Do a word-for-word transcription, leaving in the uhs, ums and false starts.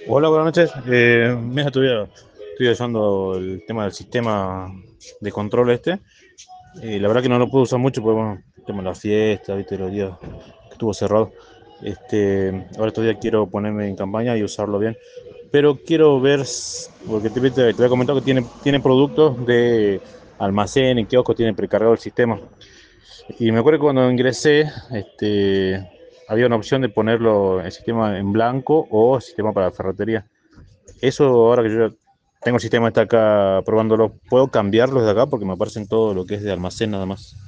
Hola, buenas noches. Eh, mira, estoy, estoy usando el tema del sistema de control este. Y la verdad que no lo puedo usar mucho porque, bueno, el tema de la fiesta, ¿viste? Los días que estuvo cerrado. Este, ahora estos días quiero ponerme en campaña y usarlo bien. Pero quiero ver, s- porque te, te, te había comentado que tiene, tiene productos de almacén y kiosco, tiene precargado el sistema. Y me acuerdo que cuando ingresé, este, había una opción de ponerlo el sistema en blanco o sistema para ferretería. Eso ahora que yo ya tengo el sistema está acá probándolo, ¿puedo cambiarlo desde acá? Porque me aparecen todo lo que es de almacén nada más.